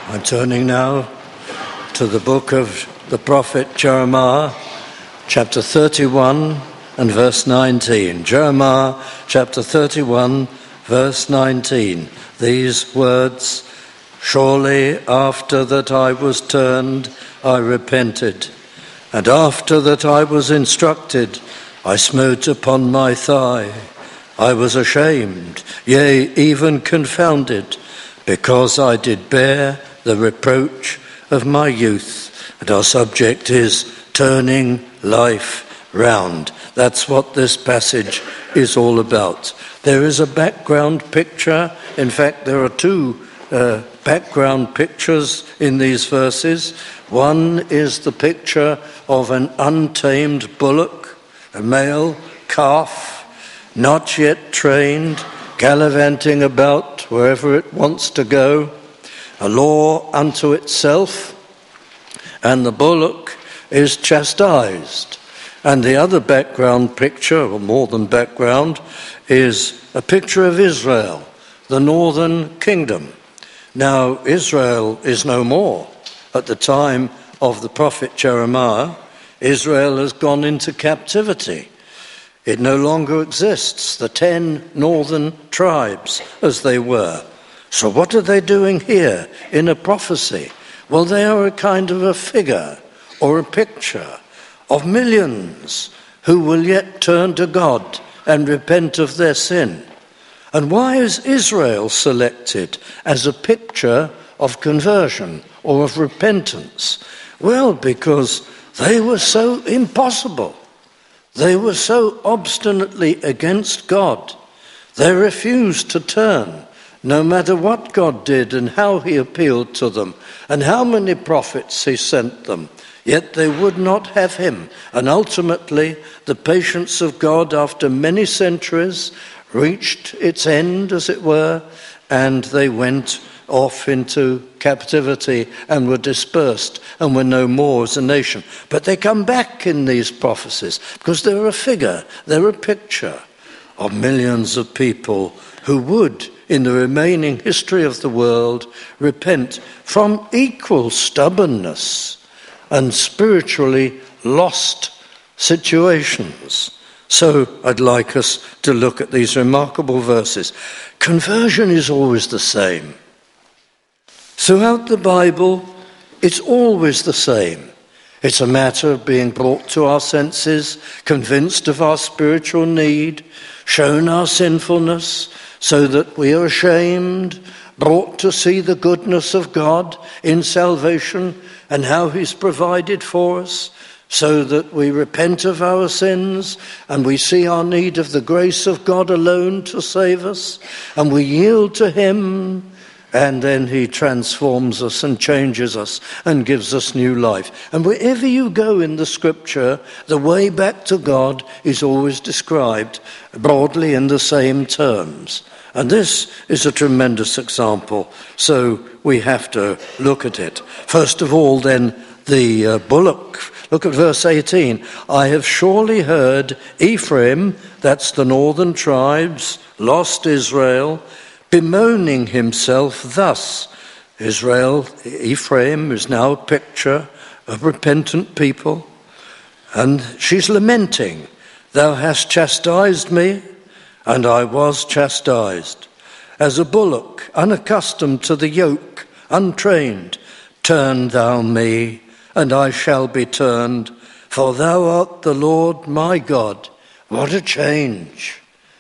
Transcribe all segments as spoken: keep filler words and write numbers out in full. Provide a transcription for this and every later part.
I'm turning now to the book of the prophet Jeremiah, chapter thirty-one and verse nineteen. Jeremiah, chapter thirty-one, verse nineteen. These words, "Surely after that I was turned, I repented, and after that I was instructed, I smote upon my thigh. I was ashamed, yea, even confounded, because I did bear the reproach of my youth." And our subject is turning life round. That's what this passage is all about. There is a background picture. In fact, there are two uh, background pictures in these verses. One is the picture of an untamed bullock, a male calf, not yet trained, gallivanting about wherever it wants to go, a law unto itself, and the bullock is chastised. And the other background picture, or more than background, is a picture of Israel, the northern kingdom. Now, Israel is no more. At the time of the prophet Jeremiah, Israel has gone into captivity. It no longer exists, the ten northern tribes as they were. So what are they doing here in a prophecy? Well, they are a kind of a figure or a picture of millions who will yet turn to God and repent of their sin. And why is Israel selected as a picture of conversion or of repentance? Well, because they were so impossible. They were so obstinately against God. They refused to turn, no matter what God did and how he appealed to them and how many prophets he sent them. Yet they would not have him. And ultimately, the patience of God, after many centuries, reached its end, as it were, and they went off into captivity and were dispersed and were no more as a nation. But they come back in these prophecies because they're a figure, they're a picture of millions of people who would, in the remaining history of the world, repent from equal stubbornness and spiritually lost situations. So I'd like us to look at these remarkable verses. Conversion is always the same. Throughout the Bible, it's always the same. It's a matter of being brought to our senses, convinced of our spiritual need, shown our sinfulness, so that we are ashamed, brought to see the goodness of God in salvation and how he's provided for us, so that we repent of our sins and we see our need of the grace of God alone to save us, and we yield to him, and then he transforms us and changes us and gives us new life. And wherever you go in the scripture, the way back to God is always described broadly in the same terms. And this is a tremendous example, so we have to look at it. First of all, then, the uh, bullock. Look at verse eighteen. "I have surely heard Ephraim," that's the northern tribes, lost Israel, "bemoaning himself thus." Israel, Ephraim, is now a picture of repentant people. And she's lamenting, "Thou hast chastised me, and I was chastised. As a bullock, unaccustomed to the yoke, untrained, turn thou me, and I shall be turned, for thou art the Lord my God." What a change.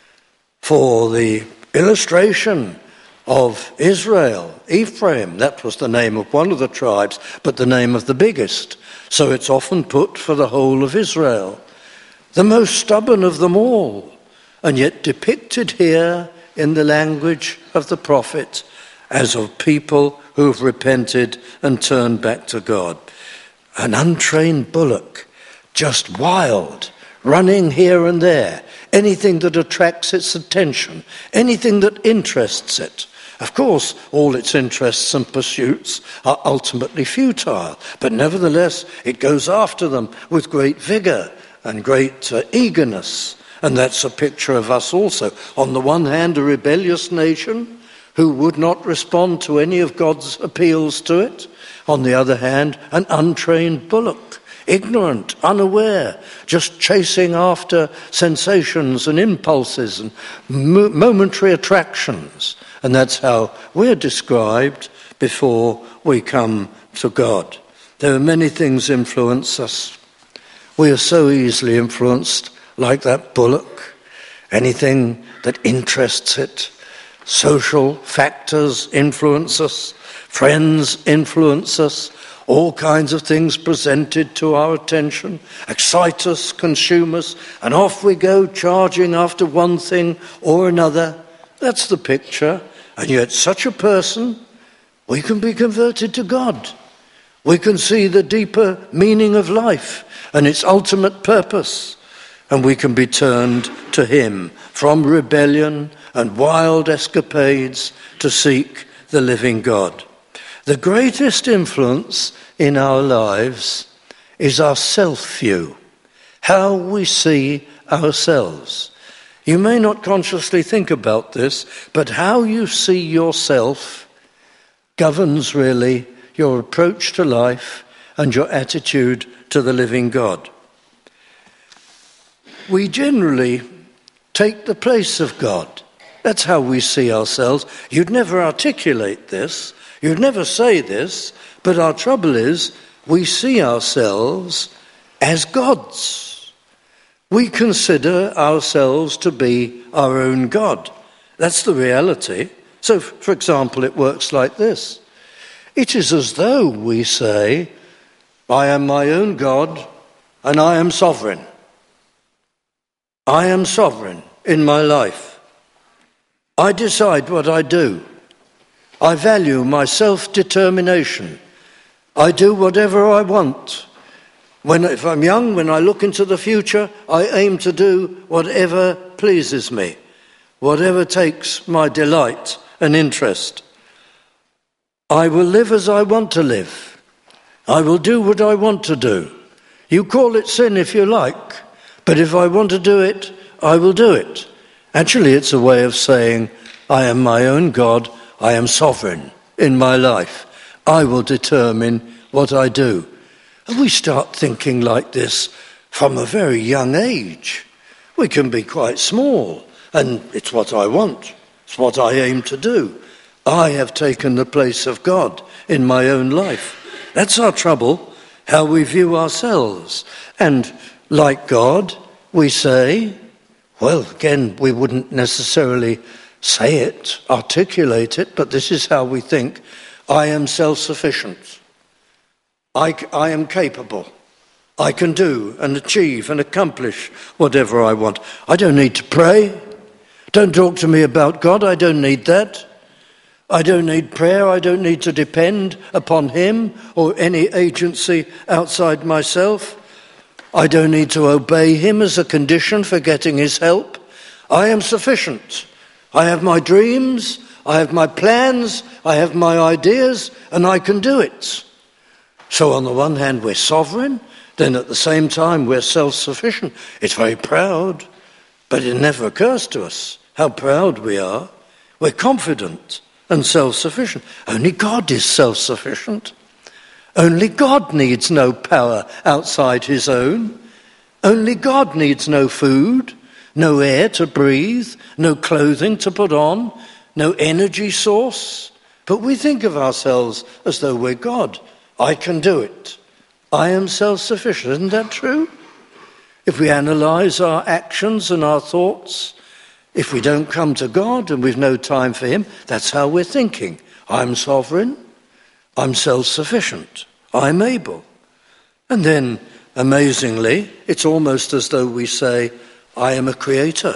For the illustration of Israel, Ephraim, that was the name of one of the tribes, but the name of the biggest. So it's often put for the whole of Israel. The most stubborn of them all, and yet depicted here in the language of the prophet as of people who've repented and turned back to God. An untrained bullock, just wild, running here and there, anything that attracts its attention, anything that interests it. Of course, all its interests and pursuits are ultimately futile, but nevertheless it goes after them with great vigor and great uh, eagerness. And that's a picture of us also. On the one hand, a rebellious nation who would not respond to any of God's appeals to it. On the other hand, an untrained bullock, ignorant, unaware, just chasing after sensations and impulses and mo- momentary attractions. And that's how we're described before we come to God. There are many things influence us. We are so easily influenced, like that bullock. Anything that interests it. Social factors influence us. Friends influence us. All kinds of things presented to our attention excite us, consume us, and off we go charging after one thing or another. That's the picture. And yet such a person, we can be converted to God. We can see the deeper meaning of life and its ultimate purpose. And we can be turned to him from rebellion and wild escapades to seek the living God. The greatest influence in our lives is our self-view, how we see ourselves. You may not consciously think about this, but how you see yourself governs really your approach to life and your attitude to the living God. We generally take the place of God. That's how we see ourselves. You'd never articulate this. You'd never say this, but our trouble is we see ourselves as gods. We consider ourselves to be our own God. That's the reality. So, for example, it works like this. It is as though we say, I am my own God and I am sovereign. I am sovereign in my life. I decide what I do. I value my self-determination. I do whatever I want. When, if I'm young, when I look into the future, I aim to do whatever pleases me, whatever takes my delight and interest. I will live as I want to live. I will do what I want to do. You call it sin if you like, but if I want to do it, I will do it. Actually, it's a way of saying, I am my own God. I am sovereign in my life. I will determine what I do. And we start thinking like this from a very young age. We can be quite small, and it's what I want. It's what I aim to do. I have taken the place of God in my own life. That's our trouble, how we view ourselves. And like God, we say, well, again, we wouldn't necessarily say it, articulate it, but this is how we think. I am self-sufficient. I, I am capable. I can do and achieve and accomplish whatever I want. I don't need to pray. Don't talk to me about God. I don't need that. I don't need prayer. I don't need to depend upon him or any agency outside myself. I don't need to obey him as a condition for getting his help. I am sufficient. I have my dreams, I have my plans, I have my ideas, and I can do it. So on the one hand, we're sovereign, then at the same time, we're self-sufficient. It's very proud, but it never occurs to us how proud we are. We're confident and self-sufficient. Only God is self-sufficient. Only God needs no power outside his own. Only God needs no food, no air to breathe, no clothing to put on, no energy source. But we think of ourselves as though we're God. I can do it. I am self-sufficient. Isn't that true? If we analyze our actions and our thoughts, if we don't come to God and we've no time for him, that's how we're thinking. I'm sovereign. I'm self-sufficient. I'm able. And then, amazingly, it's almost as though we say, I am a creator.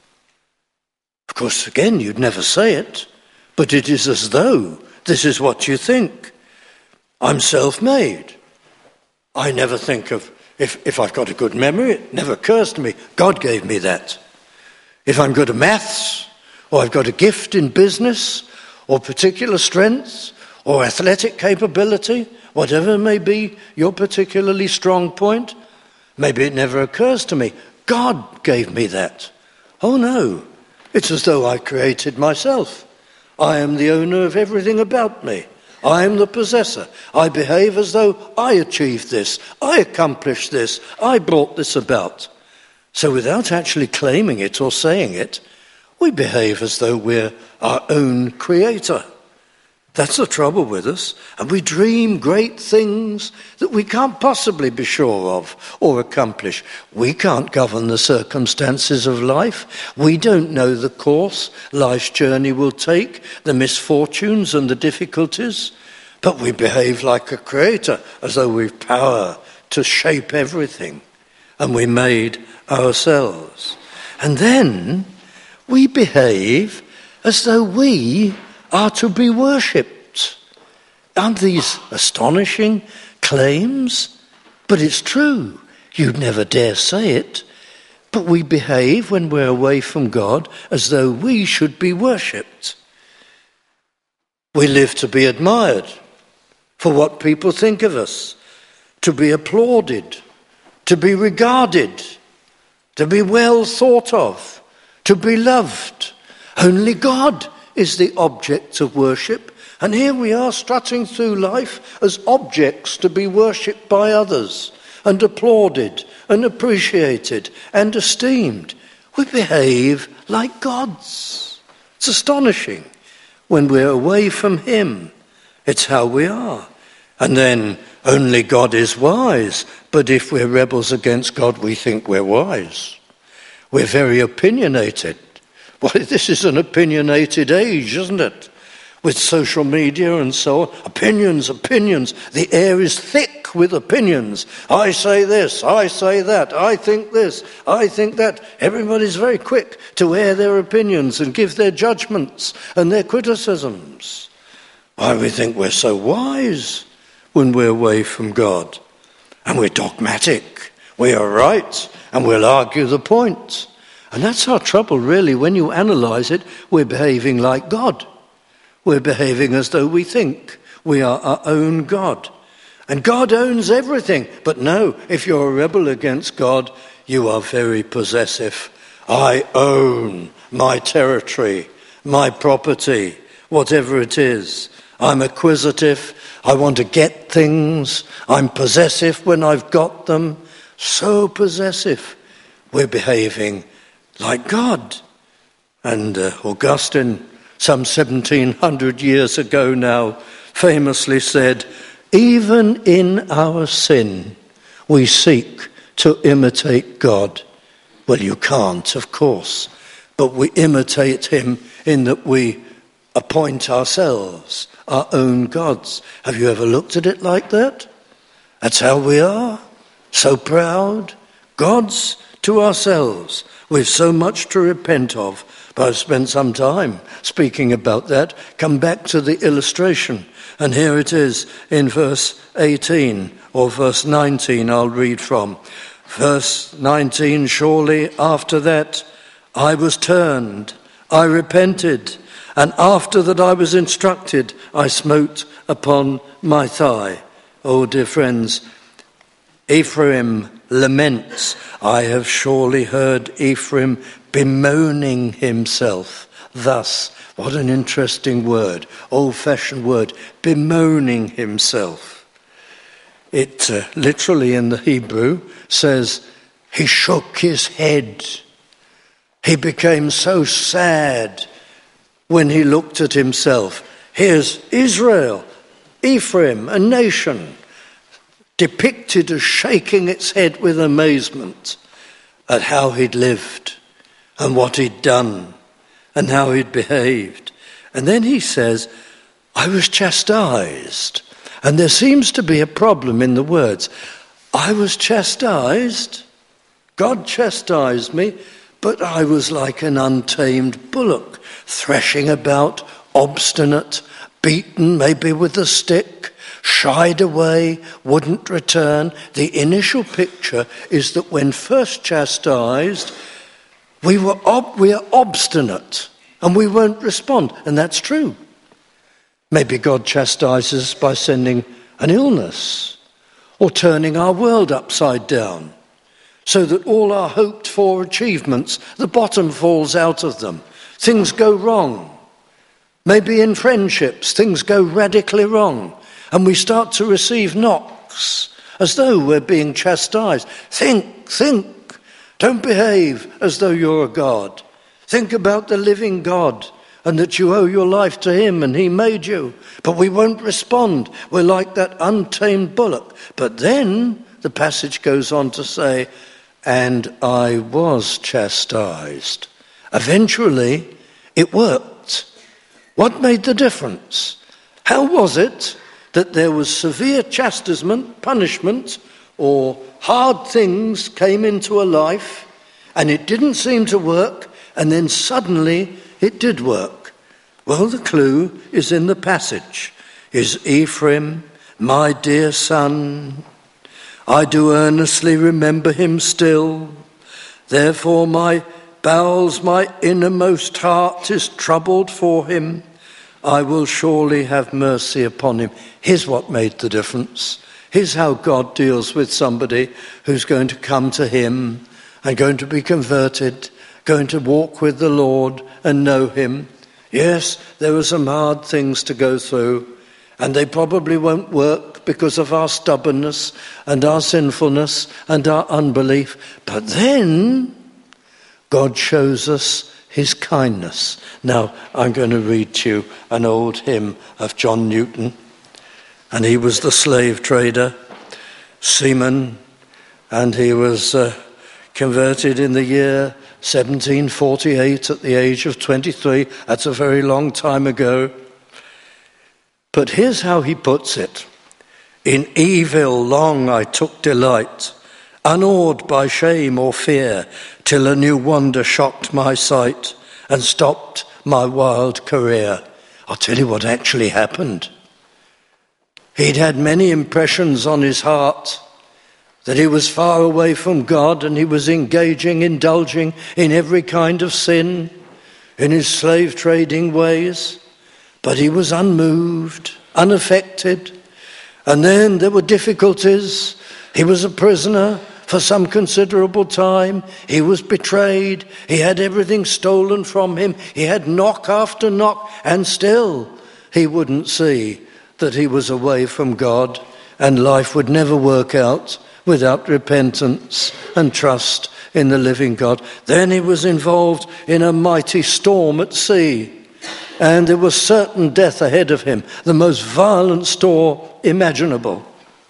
Of course, again, you'd never say it, but it is as though this is what you think. I'm self-made. I never think of, if, if I've got a good memory, it never occurs to me, God gave me that. If I'm good at maths, or I've got a gift in business, or particular strengths, or athletic capability, whatever may be your particularly strong point, maybe it never occurs to me, God gave me that. Oh no, it's as though I created myself. I am the owner of everything about me. I am the possessor. I behave as though I achieved this. I accomplished this. I brought this about. So without actually claiming it or saying it, we behave as though we're our own creator. That's the trouble with us. And we dream great things that we can't possibly be sure of or accomplish. We can't govern the circumstances of life. We don't know the course life's journey will take, the misfortunes and the difficulties. But we behave like a creator, as though we've power to shape everything. And we made ourselves. And then we behave as though we are to be worshipped. Aren't these astonishing claims? But it's true. You'd never dare say it. But we behave when we're away from God as though we should be worshipped. We live to be admired for what people think of us, to be applauded, to be regarded, to be well thought of, to be loved. Only God is the object of worship, and here we are strutting through life as objects to be worshipped by others and applauded and appreciated and esteemed. We behave like gods. It's astonishing. When we're away from him, it's how we are. And then only God is wise, but if we're rebels against God, we think we're wise. We're very opinionated. Well, this is an opinionated age, isn't it? With social media and so on. Opinions, opinions. The air is thick with opinions. I say this, I say that, I think this, I think that. Everybody's very quick to air their opinions and give their judgments and their criticisms. Why, we think we're so wise when we're away from God. And we're dogmatic. We are right, and we'll argue the point. And that's our trouble, really. When you analyse it, we're behaving like God. We're behaving as though we think we are our own God. And God owns everything. But no, if you're a rebel against God, you are very possessive. I own my territory, my property, whatever it is. I'm acquisitive. I want to get things. I'm possessive when I've got them. So possessive. We're behaving like God. And uh, Augustine, some seventeen hundred years ago now, famously said, even in our sin, we seek to imitate God. Well, you can't, of course, but we imitate him in that we appoint ourselves our own gods. Have you ever looked at it like that? That's how we are, so proud, gods to ourselves. We've so much to repent of, but I've spent some time speaking about that. Come back to the illustration, and here it is in verse eighteen, or verse nineteen I'll read from. Verse nineteen, surely after that I was turned, I repented, and after that I was instructed, I smote upon my thigh. Oh, dear friends, Ephraim laments. I have surely heard Ephraim bemoaning himself. Thus, what an interesting word, old-fashioned word, bemoaning himself. It uh, literally in the Hebrew says, he shook his head. He became so sad when he looked at himself. Here's Israel, Ephraim, a nation, depicted as shaking its head with amazement at how he'd lived and what he'd done and how he'd behaved. And then he says, I was chastised. And there seems to be a problem in the words. I was chastised, God chastised me, but I was like an untamed bullock, threshing about, obstinate, beaten maybe with a stick, shied away, wouldn't return. The initial picture is that when first chastised, we were ob- we are obstinate and we won't respond. And that's true. Maybe God chastises by sending an illness or turning our world upside down so that all our hoped for achievements, the bottom falls out of them. Things go wrong. Maybe in friendships, things go radically wrong and we start to receive knocks as though we're being chastised. Think, think. Don't behave as though you're a God. Think about the living God and that you owe your life to him and he made you. But we won't respond. We're like that untamed bullock. But then the passage goes on to say, and I was chastised. Eventually, it worked. What made the difference? How was it that there was severe chastisement, punishment, or hard things came into a life, and it didn't seem to work, and then suddenly it did work? Well, the clue is in the passage. Is Ephraim, my dear son? I do earnestly remember him still. Therefore my bowels, my innermost heart is troubled for him. I will surely have mercy upon him. Here's what made the difference. Here's how God deals with somebody who's going to come to him and going to be converted, going to walk with the Lord and know him. Yes, there are some hard things to go through, and they probably won't work because of our stubbornness and our sinfulness and our unbelief. But then God shows us his kindness. Now, I'm going to read to you an old hymn of John Newton. And he was the slave trader, seaman, and he was uh, converted in the year seventeen forty-eight at the age of twenty-three. That's a very long time ago. But here's how he puts it. In evil long I took delight, unawed by shame or fear, till a new wonder shocked my sight and stopped my wild career. I'll tell you what actually happened. He'd had many impressions on his heart that he was far away from God and he was engaging, indulging in every kind of sin, in his slave trading ways. But he was unmoved, unaffected. And then there were difficulties. He was a prisoner for some considerable time. He was betrayed. He had everything stolen from him. He had knock after knock, and still he wouldn't see that he was away from God, and life would never work out without repentance and trust in the living God. Then he was involved in a mighty storm at sea, and there was certain death ahead of him, the most violent storm imaginable.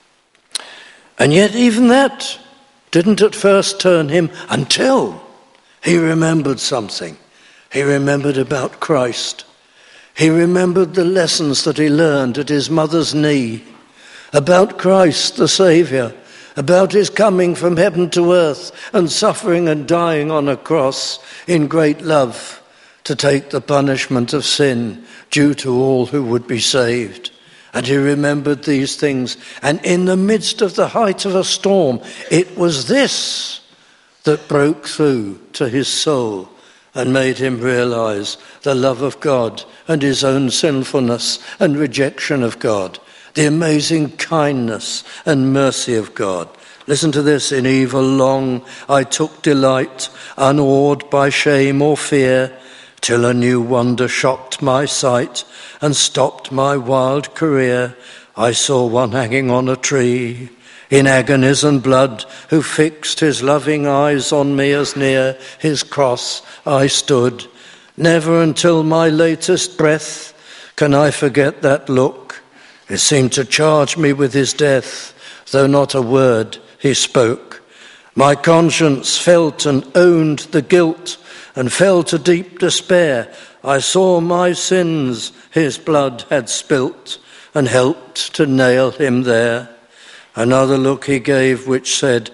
And yet even that didn't at first turn him, until he remembered something. He remembered about Christ. He remembered the lessons that he learned at his mother's knee about Christ the Saviour, about his coming from heaven to earth and suffering and dying on a cross in great love to take the punishment of sin due to all who would be saved. And he remembered these things. And in the midst of the height of a storm, it was this that broke through to his soul and made him realize the love of God and his own sinfulness and rejection of God, the amazing kindness and mercy of God. Listen to this. In evil long I took delight, unawed by shame or fear, till a new wonder shocked my sight and stopped my wild career. I saw one hanging on a tree, in agonies and blood, who fixed his loving eyes on me as near his cross I stood. Never until my latest breath can I forget that look. It seemed to charge me with his death, though not a word he spoke. My conscience felt and owned the guilt and fell to deep despair. I saw my sins his blood had spilt and helped to nail him there. Another look he gave which said,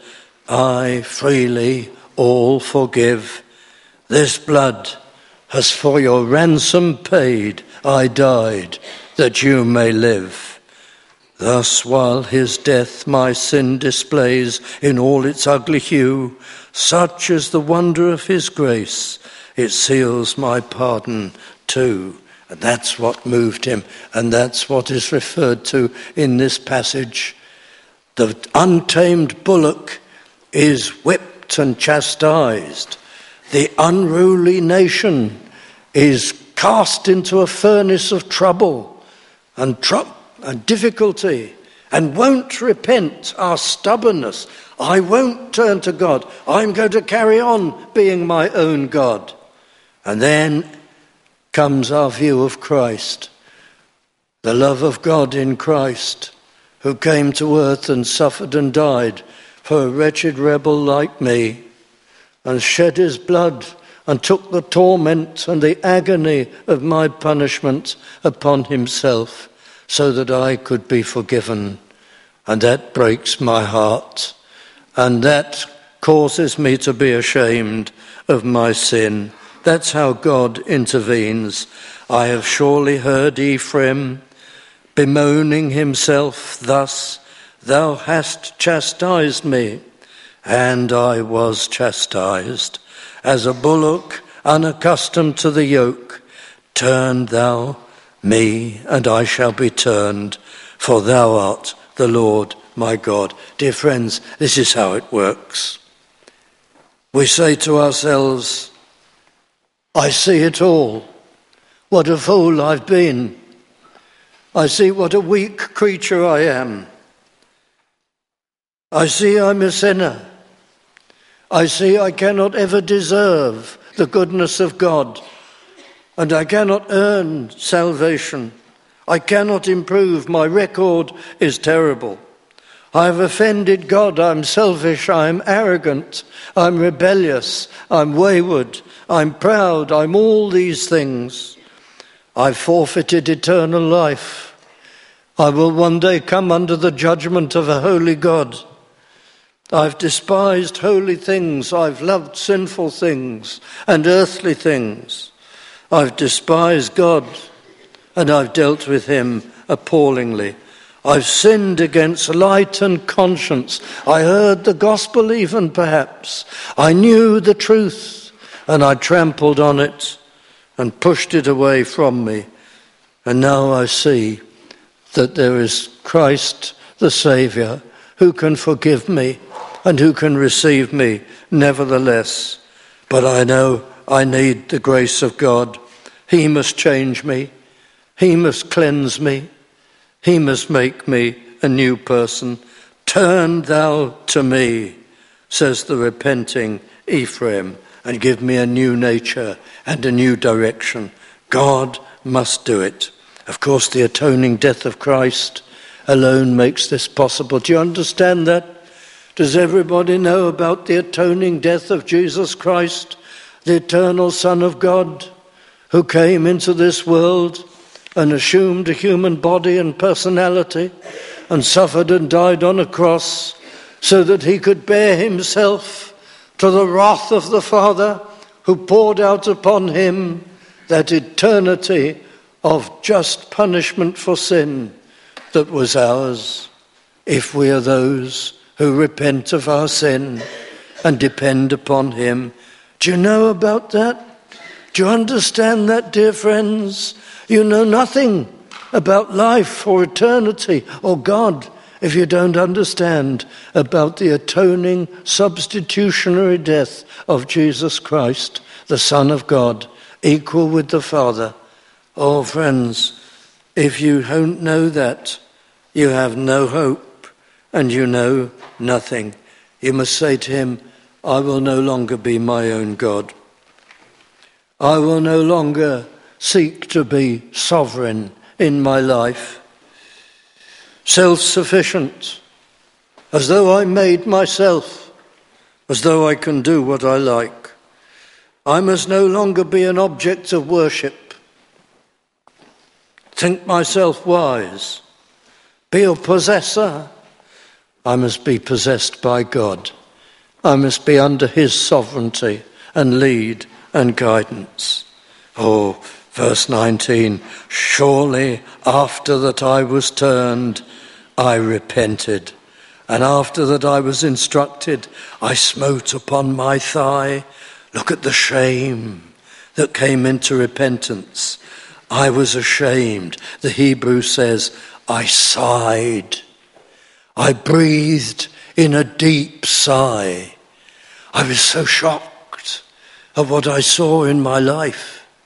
I freely all forgive. This blood has for your ransom paid. I died that you may live. Thus while his death my sin displays in all its ugly hue, such is the wonder of his grace, it seals my pardon too. And that's what moved him, and that's what is referred to in this passage. The untamed bullock is whipped and chastised. The unruly nation is cast into a furnace of trouble and, tr- and difficulty and won't repent our stubbornness. I won't turn to God. I'm going to carry on being my own God. And then comes our view of Christ, the love of God in Christ, who came to earth and suffered and died for a wretched rebel like me, and shed his blood and took the torment and the agony of my punishment upon himself so that I could be forgiven. And that breaks my heart, and that causes me to be ashamed of my sin. That's how God intervenes. I have surely heard Ephraim bemoaning himself thus, "Thou hast chastised me, and I was chastised. As a bullock unaccustomed to the yoke, turn thou me, and I shall be turned, for thou art the Lord my God." Dear friends, this is how it works. We say to ourselves, I see it all. What a fool I've been. I see what a weak creature I am. I see I'm a sinner. I see I cannot ever deserve the goodness of God, and I cannot earn salvation. I cannot improve. My record is terrible. I have offended God. I'm selfish. I'm arrogant. I'm rebellious. I'm wayward. I'm proud. I'm all these things. I've forfeited eternal life. I will one day come under the judgment of a holy God. I've despised holy things. I've loved sinful things and earthly things. I've despised God, and I've dealt with him appallingly. I've sinned against light and conscience. I heard the gospel even, perhaps. I knew the truth, and I trampled on it and pushed it away from me. And now I see that there is Christ, the Saviour, who can forgive me and who can receive me nevertheless. But I know I need the grace of God. He must change me. He must cleanse me. He must make me a new person. Turn thou to me, says the repenting Ephraim, and give me a new nature and a new direction. God must do it. Of course, the atoning death of Christ alone makes this possible. Do you understand that? Does everybody know about the atoning death of Jesus Christ, the eternal Son of God, who came into this world and assumed a human body and personality and suffered and died on a cross so that he could bear himself to the wrath of the Father, who poured out upon him that eternity of just punishment for sin that was ours, if we are those who repent of our sin and depend upon him. Do you know about that? Do you understand that, dear friends? You know nothing about life or eternity or God if you don't understand about the atoning substitutionary death of Jesus Christ, the Son of God, equal with the Father. Oh, friends, if you don't know that, you have no hope and you know nothing. You must say to him, I will no longer be my own God. I will no longer seek to be sovereign in my life, self-sufficient, as though I made myself, as though I can do what I like. I must no longer be an object of worship, think myself wise, be a possessor. I must be possessed by God. I must be under his sovereignty and lead and guidance. Oh, verse nineteen, surely after that I was turned, I repented. And after that I was instructed, I smote upon my thigh. Look at the shame that came into repentance. I was ashamed. The Hebrew says, I sighed. I breathed in a deep sigh. I was so shocked at what I saw in my life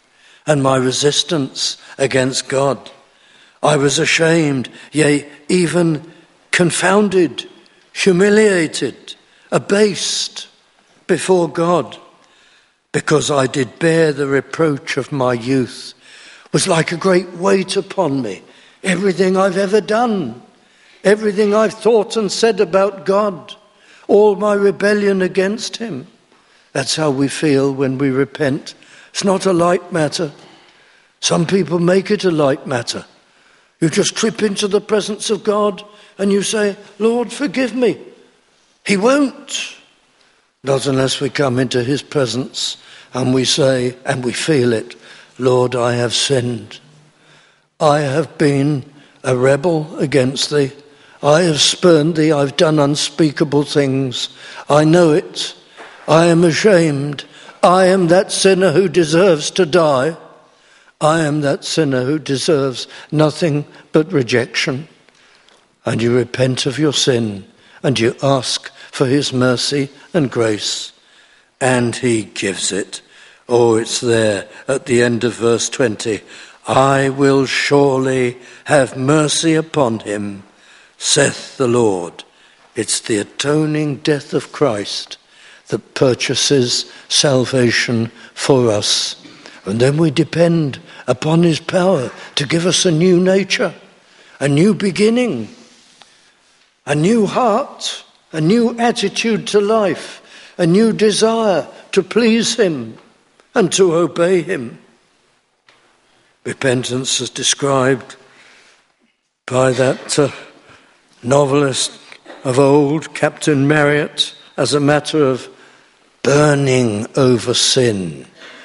and my resistance against God. I was ashamed, yea, even confounded, humiliated, abased before God, because I did bear the reproach of my youth. It was like a great weight upon me. Everything I've ever done, everything I've thought and said about God, all my rebellion against him. That's how we feel when we repent. It's not a light matter. Some people make it a light matter. You just trip into the presence of God and you say, Lord, forgive me. He won't. Not unless we come into his presence and we say, and we feel it, Lord, I have sinned. I have been a rebel against thee. I have spurned thee. I've done unspeakable things. I know it. I am ashamed. I am that sinner who deserves to die. I am that sinner who deserves nothing but rejection. And you repent of your sin and you ask for his mercy and grace, and he gives it. Oh, it's there at the end of verse twenty. I will surely have mercy upon him, saith the Lord. It's the atoning death of Christ that purchases salvation for us. And then we depend upon his power to give us a new nature, a new beginning, a new heart, a new attitude to life, a new desire to please him and to obey him. Repentance is described by that uh, novelist of old, Captain Marryat, as a matter of burning over sin,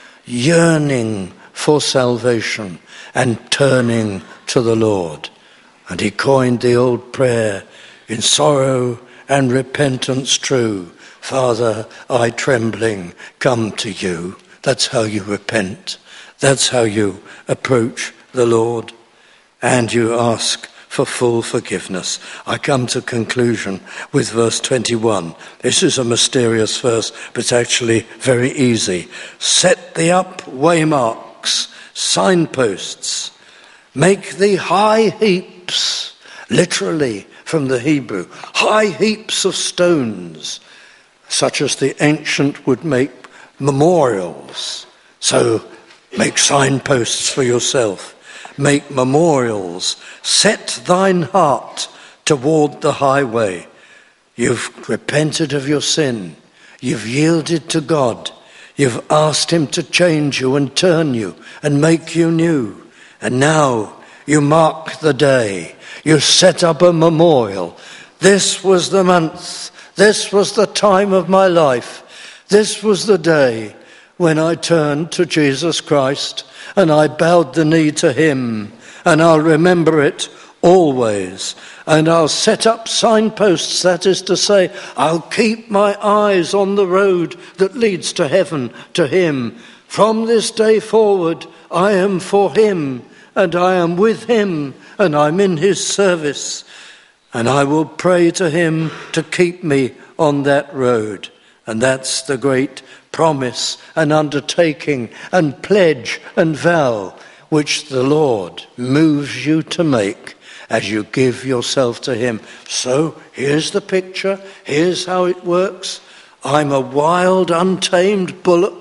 yearning for salvation and turning to the Lord. And he coined the old prayer, in sorrow and repentance true, Father, I trembling come to you. That's how you repent. That's how you approach the Lord. And you ask for full forgiveness. I come to conclusion with verse twenty-one. This is a mysterious verse, but actually very easy. Set thee up waymarks, signposts. Make thee high heaps, literally from the Hebrew, high heaps of stones, such as the ancient would make memorials. So make signposts for yourself. Make memorials. Set thine heart toward the highway. You've repented of your sin. You've yielded to God. You've asked him to change you and turn you and make you new. And now you mark the day. You set up a memorial. This was the month. This was the time of my life. This was the day when I turned to Jesus Christ and I bowed the knee to him, and I'll remember it always. And I'll set up signposts, that is to say, I'll keep my eyes on the road that leads to heaven, to him. From this day forward, I am for him, and I am with him, and I'm in his service. And I will pray to him to keep me on that road. And that's the great promise and undertaking and pledge and vow which the Lord moves you to make as you give yourself to him. So here's the picture. Here's how it works. I'm a wild, untamed bullock,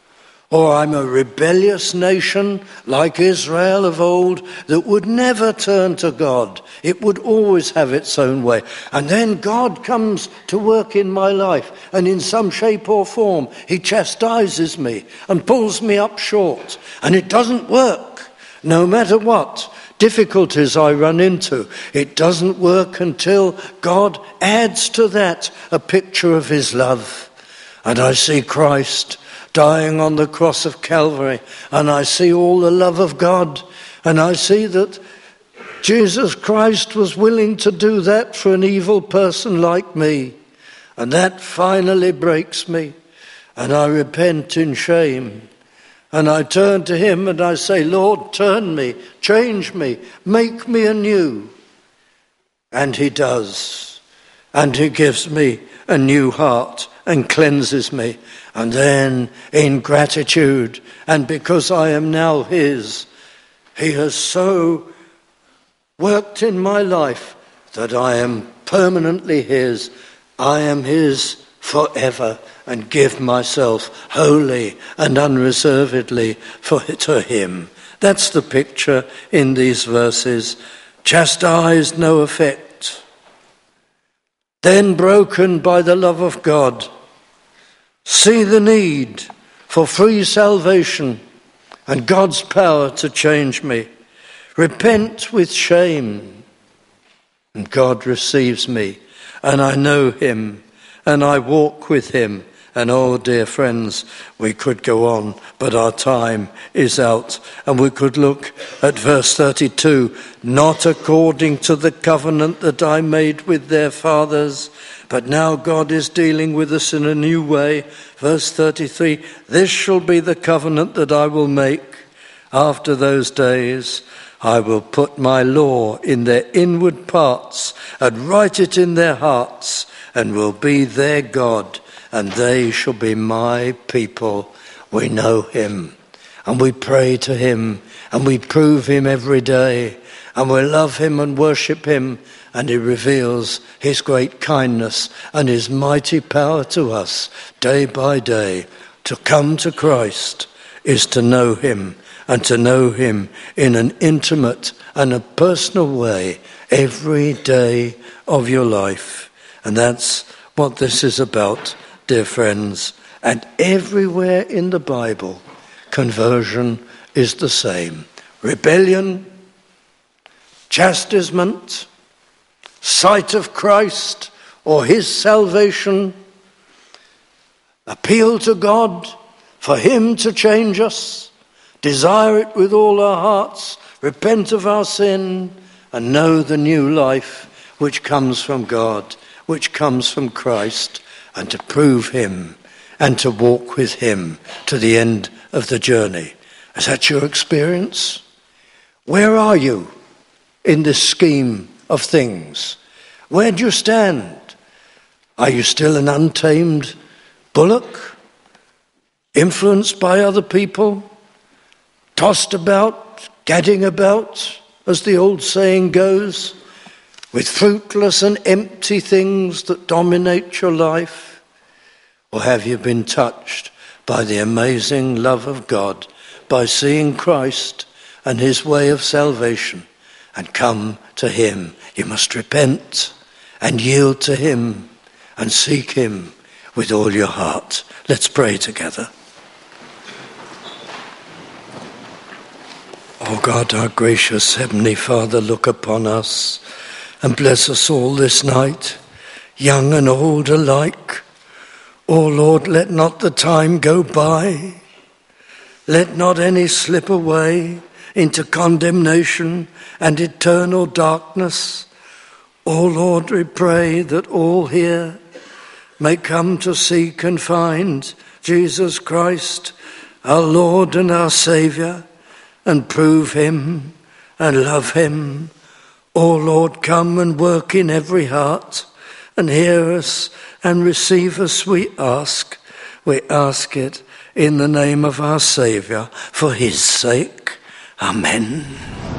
or I'm a rebellious nation like Israel of old that would never turn to God. It would always have its own way. And then God comes to work in my life, and in some shape or form he chastises me and pulls me up short. And it doesn't work, no matter what difficulties I run into. It doesn't work until God adds to that a picture of his love. And I see Christ dying on the cross of Calvary, and I see all the love of God, and I see that Jesus Christ was willing to do that for an evil person like me, and that finally breaks me, and I repent in shame, and I turn to him and I say, Lord, turn me, change me, make me anew. And he does, and he gives me a new heart and cleanses me. And then in gratitude, and because I am now his, he has so worked in my life that I am permanently his. I am his forever, and give myself wholly and unreservedly for, to him. That's the picture in these verses. Chastised, no effect. Then broken by the love of God. See the need for free salvation and God's power to change me. Repent with shame, and God receives me, and I know him, and I walk with him. And oh, dear friends, we could go on, but our time is out. And we could look at verse thirty-two. Not according to the covenant that I made with their fathers, but now God is dealing with us in a new way. Verse thirty-three, this shall be the covenant that I will make after those days. I will put my law in their inward parts and write it in their hearts, and will be their God, and they shall be my people. We know him, and we pray to him, and we prove him every day, and we love him and worship him, and he reveals his great kindness and his mighty power to us day by day. To come to Christ is to know him, and to know him in an intimate and a personal way every day of your life. And that's what this is about, dear friends. And everywhere in the Bible, conversion is the same. Rebellion, chastisement, sight of Christ or his salvation, appeal to God for him to change us, desire it with all our hearts, repent of our sin, and know the new life which comes from God, which comes from Christ, and to prove him and to walk with him to the end of the journey. Is that your experience? Where are you in this scheme of things? Where do you stand? Are you still an untamed bullock, influenced by other people, tossed about, gadding about, as the old saying goes, with fruitless and empty things that dominate your life? Or have you been touched by the amazing love of God, by seeing Christ and his way of salvation, and come to him? You must repent and yield to him and seek him with all your heart. Let's pray together. Oh God, our gracious Heavenly Father, look upon us and bless us all this night, young and old alike. Oh Lord, let not the time go by. Let not any slip away into condemnation and eternal darkness. Oh Lord, we pray that all here may come to seek and find Jesus Christ, our Lord and our Saviour, and prove him and love him. Oh Lord, come and work in every heart and hear us and receive us, we ask. We ask it in the name of our Saviour, for his sake. Amen.